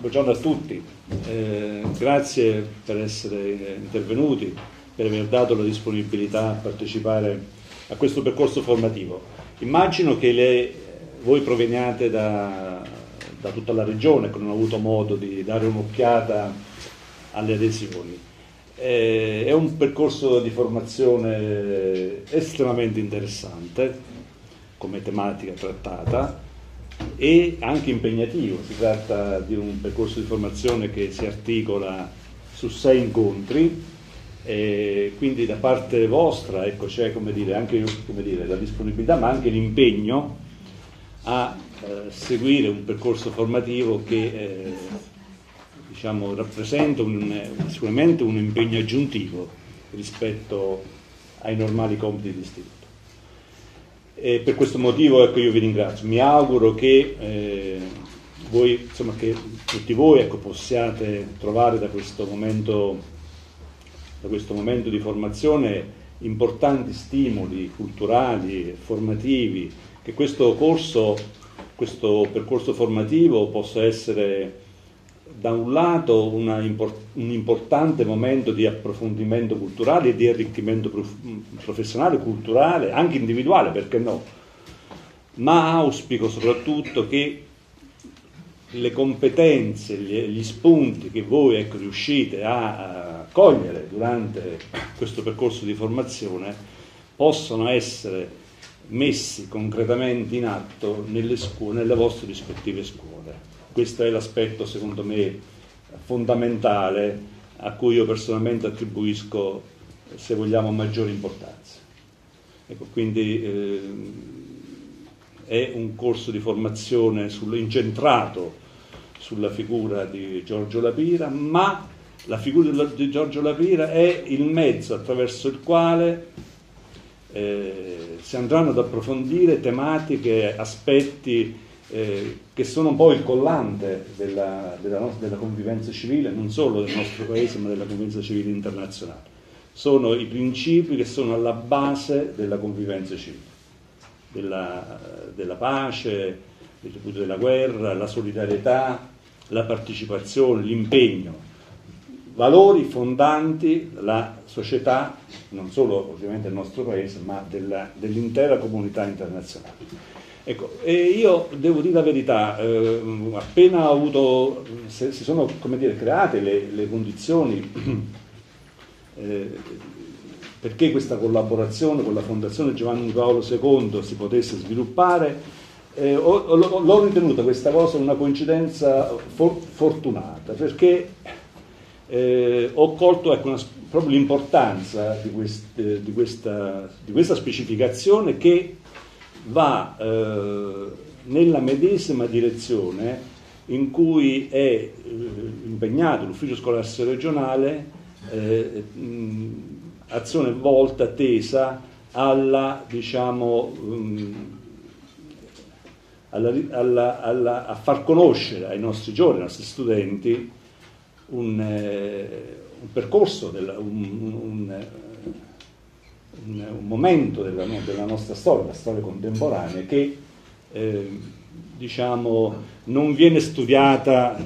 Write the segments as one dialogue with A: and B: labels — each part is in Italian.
A: Buongiorno a tutti, grazie per essere intervenuti, per aver dato la disponibilità a partecipare a questo percorso formativo. Immagino che voi proveniate da tutta la regione, che non ho avuto modo di dare un'occhiata alle adesioni. È un percorso di formazione estremamente interessante come tematica trattata e anche impegnativo. Si tratta di un percorso di formazione che si articola su 6 incontri, quindi da parte vostra c'è anche la disponibilità ma anche l'impegno a seguire un percorso formativo che rappresenta sicuramente un impegno aggiuntivo rispetto ai normali compiti di istituto. E per questo motivo io vi ringrazio. Mi auguro che voi, che tutti voi possiate trovare da questo momento di formazione importanti stimoli culturali e formativi, che questo percorso formativo possa essere da un lato un importante momento di approfondimento culturale e di arricchimento professionale, culturale, anche individuale, perché no? Ma auspico soprattutto che le competenze, gli spunti che voi riuscite a cogliere durante questo percorso di formazione possano essere messi concretamente in atto nelle scuole, nelle vostre rispettive scuole. Questo è l'aspetto, secondo me, fondamentale a cui io personalmente attribuisco, se vogliamo, maggiore importanza. Quindi è un corso di formazione incentrato sulla figura di Giorgio La Pira, ma la figura di Giorgio La Pira è il mezzo attraverso il quale si andranno ad approfondire tematiche, aspetti che sono un po' il collante della convivenza civile, non solo del nostro paese ma della convivenza civile internazionale. Sono i principi che sono alla base della convivenza civile, della pace, del ripudio della guerra, la solidarietà, la partecipazione, l'impegno, valori fondanti la società, non solo ovviamente del nostro paese ma dell'intera comunità internazionale. E io devo dire la verità, appena ho avuto, si sono create le condizioni perché questa collaborazione con la Fondazione Giovanni Paolo II si potesse sviluppare, l'ho ritenuta questa cosa una coincidenza fortunata, perché ho colto proprio l'importanza di questa specificazione che va nella medesima direzione in cui è impegnato l'ufficio scolastico regionale, azione volta, tesa a far conoscere ai nostri giovani, ai nostri studenti un percorso, un momento della nostra storia, la storia contemporanea, che non viene studiata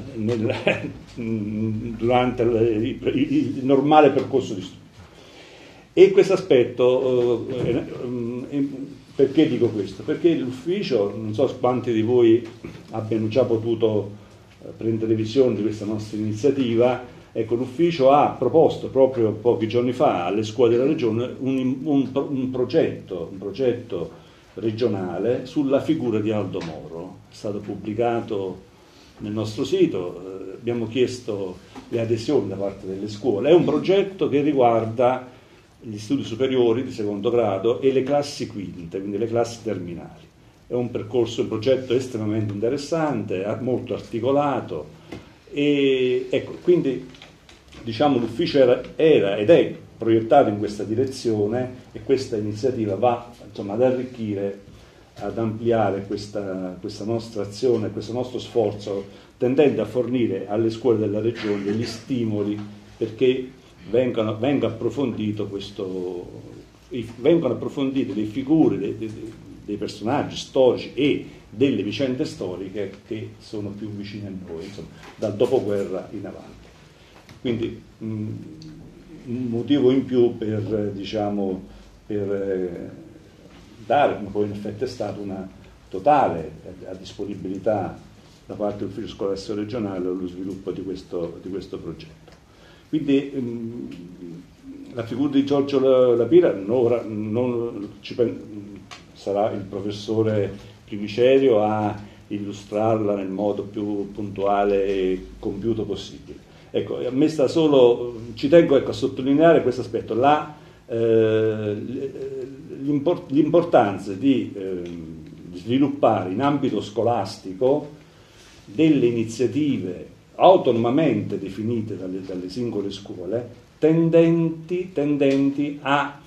A: durante il normale percorso di studio. E questo aspetto, perché dico questo? Perché l'ufficio, non so quanti di voi abbiano già potuto prendere visione di questa nostra iniziativa, l'ufficio ha proposto proprio pochi giorni fa alle scuole della regione un progetto regionale sulla figura di Aldo Moro. È stato pubblicato nel nostro sito, abbiamo chiesto le adesioni da parte delle scuole. È un progetto che riguarda gli studi superiori di secondo grado e le classi quinte, quindi le classi terminali. È un progetto estremamente interessante, molto articolato e quindi l'ufficio era ed è proiettato in questa direzione, e questa iniziativa va ad arricchire, ad ampliare questa nostra azione, questo nostro sforzo, tendendo a fornire alle scuole della regione degli stimoli perché venga approfondite le figure dei personaggi storici e delle vicende storiche che sono più vicine a noi, insomma, dal dopoguerra in avanti. Quindi un motivo in più per, diciamo, per dare, come poi in effetti è stata, una totale disponibilità da parte dell'ufficio scolastico regionale allo sviluppo di questo progetto. Quindi la figura di Giorgio La Pira sarà il professore Primicerio a illustrarla nel modo più puntuale e compiuto possibile. Ecco, a me sta solo, ci tengo, ecco, a sottolineare questo aspetto, l'importanza di sviluppare in ambito scolastico delle iniziative autonomamente definite dalle singole scuole, tendenti a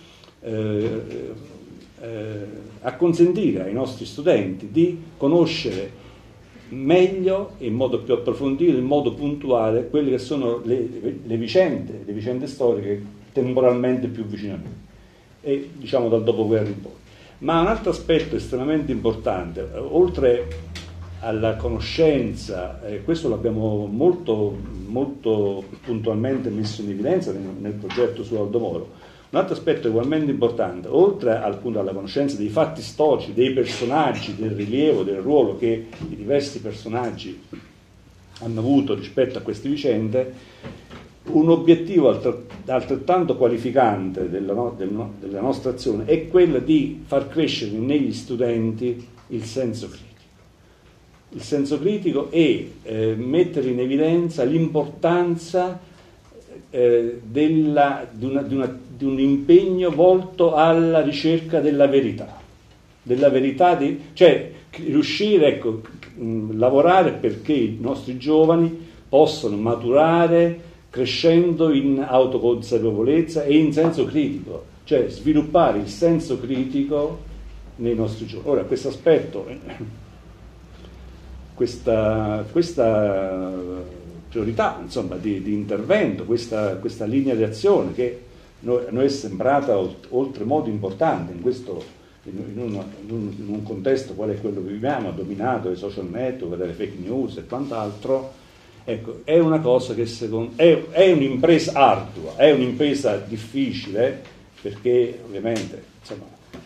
A: consentire ai nostri studenti di conoscere meglio, in modo più approfondito, in modo puntuale, quelle che sono le vicende storiche temporalmente più vicine a noi, e diciamo dal dopoguerra in poi. Ma un altro aspetto estremamente importante, oltre alla conoscenza, questo l'abbiamo molto puntualmente messo in evidenza nel progetto su Aldo Moro. Un altro aspetto ugualmente importante, oltre appunto alla conoscenza dei fatti storici, dei personaggi, del rilievo, del ruolo che i diversi personaggi hanno avuto rispetto a queste vicende, un obiettivo altrettanto qualificante della nostra azione è quello di far crescere negli studenti il senso critico. Il senso critico e mettere in evidenza l'importanza di un impegno volto alla ricerca della verità, cioè riuscire, ecco, lavorare perché i nostri giovani possano maturare crescendo in autoconsapevolezza e in senso critico, cioè sviluppare il senso critico nei nostri giovani. Ora, questo aspetto, questa priorità, insomma, di intervento, questa linea di azione che a noi è sembrata oltremodo importante in un contesto quale è quello che viviamo, dominato dai social network, dalle fake news e quant'altro. Ecco, è una cosa che è un'impresa ardua, è un'impresa difficile, perché ovviamente, insomma,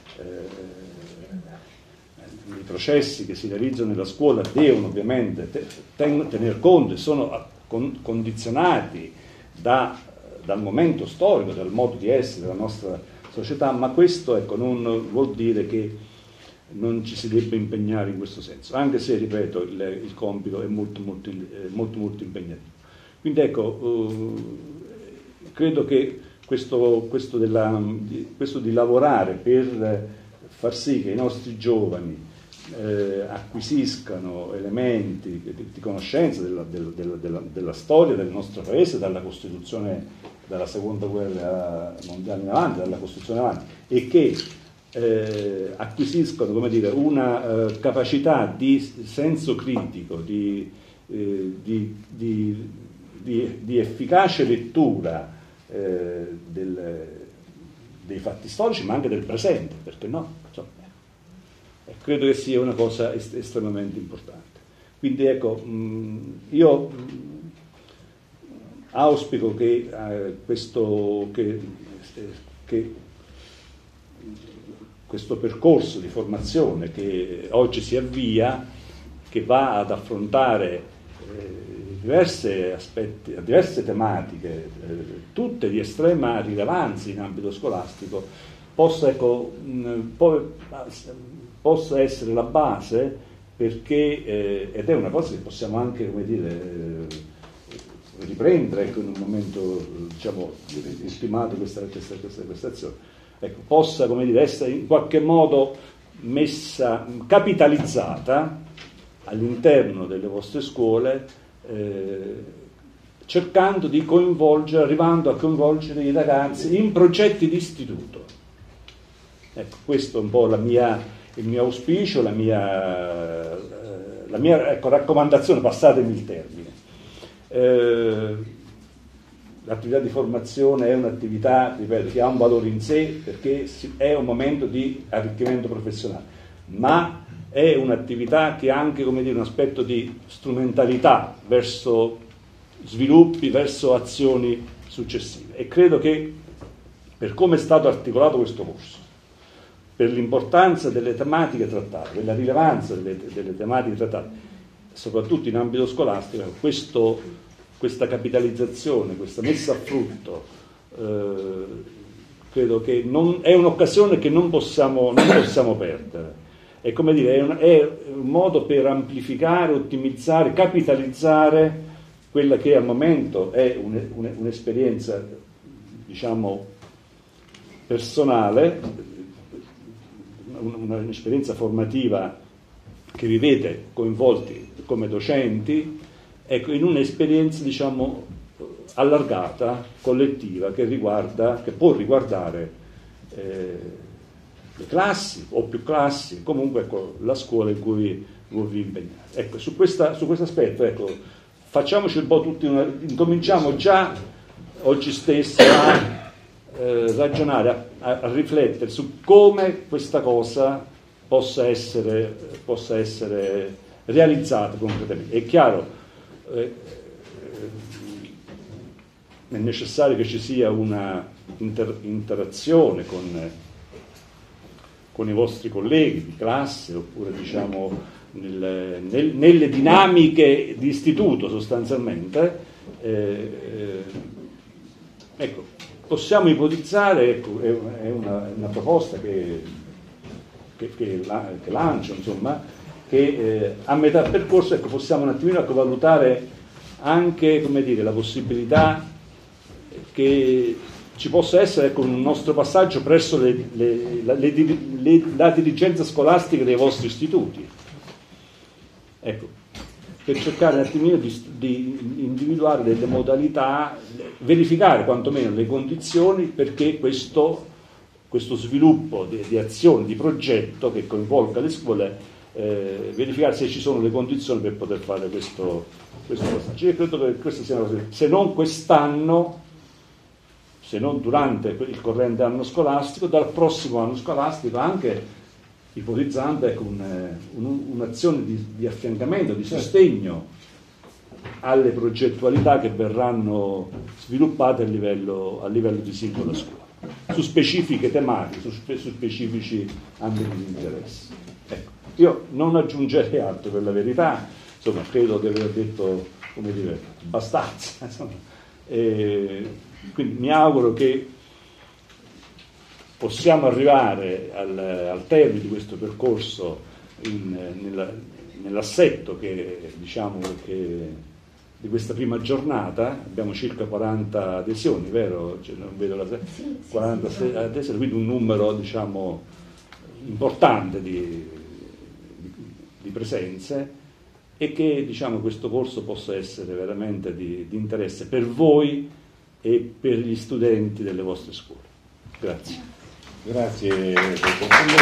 A: i processi che si realizzano nella scuola devono ovviamente tener conto e sono condizionati dal momento storico, dal modo di essere della nostra società, ma questo, ecco, non vuol dire che non ci si debba impegnare in questo senso, anche se, ripeto, il compito è molto impegnativo. Quindi, ecco, credo che questo di lavorare per far sì che i nostri giovani acquisiscano elementi di conoscenza della storia del nostro paese, dalla Costituzione, dalla Seconda Guerra Mondiale in avanti, dalla Costituzione in avanti, e che acquisiscono, come dire, una capacità di senso critico, di efficace lettura dei fatti storici, ma anche del presente, perché no? Insomma, credo che sia una cosa estremamente importante. Quindi, ecco, io auspico che questo percorso di formazione che oggi si avvia, che va ad affrontare diverse tematiche, tutte di estrema rilevanza in ambito scolastico, possa essere la base, perché ed è una cosa che possiamo anche, come dire, riprendere, ecco, in un momento, diciamo, ultimato questa azione, ecco, possa, come dire, essere in qualche modo capitalizzata all'interno delle vostre scuole, cercando di arrivando a coinvolgere i ragazzi in progetti di istituto. Ecco, questo è un po' il mio auspicio, la mia ecco, raccomandazione, passatemi il termine. L'attività di formazione è un'attività, ripeto, che ha un valore in sé, perché è un momento di arricchimento professionale, ma è un'attività che ha anche, come dire, un aspetto di strumentalità verso sviluppi, verso azioni successive. E credo che, per come è stato articolato questo corso, per l'importanza delle tematiche trattate, per la rilevanza delle tematiche trattate, soprattutto in ambito scolastico, questa capitalizzazione, questa messa a frutto, credo che è un'occasione che non possiamo perdere. È come dire, è un modo per amplificare, ottimizzare, capitalizzare quella che al momento è un'esperienza, diciamo, personale, un'esperienza formativa che vivete coinvolti come docenti, ecco, in un'esperienza, diciamo, allargata, collettiva, che può riguardare le classi o più classi, comunque, ecco, la scuola in cui vi impegnate. Ecco, su questo aspetto, ecco, facciamoci un po' tutti incominciamo già oggi stesso a ragionare, a riflettere su come questa cosa possa essere realizzata concretamente. È chiaro, è necessario che ci sia una interazione con i vostri colleghi di classe, oppure, diciamo, nelle dinamiche di istituto, sostanzialmente. Ecco, possiamo ipotizzare, ecco, è una proposta che lancio, insomma, che a metà percorso, ecco, possiamo un attimino, ecco, valutare anche, come dire, la possibilità che ci possa essere, ecco, un nostro passaggio presso la dirigenza scolastica dei vostri istituti, ecco, per cercare un attimino di individuare delle modalità, verificare quantomeno le condizioni perché questo sviluppo di azione, di progetto che coinvolga le scuole, verificare se ci sono le condizioni per poter fare questo passaggio. Io credo che questo sia una cosa, se non quest'anno, se non durante il corrente anno scolastico, dal prossimo anno scolastico, anche ipotizzando, ecco, un'azione di affiancamento, di sostegno alle progettualità che verranno sviluppate a livello di singola scuola, su specifiche tematiche, su specifici ambiti di interesse. Ecco, io non aggiungerei altro, per la verità, insomma, credo di aver detto, come dire, abbastanza, insomma. Quindi mi auguro che possiamo arrivare al termine di questo percorso nell'assetto che, diciamo, di questa prima giornata. Abbiamo circa 40 adesioni, vero? Cioè, non vedo 40 adesioni, quindi un numero, diciamo, importante di presenze, e che, diciamo, questo corso possa essere veramente di interesse per voi e per gli studenti delle vostre scuole. Grazie.
B: Grazie.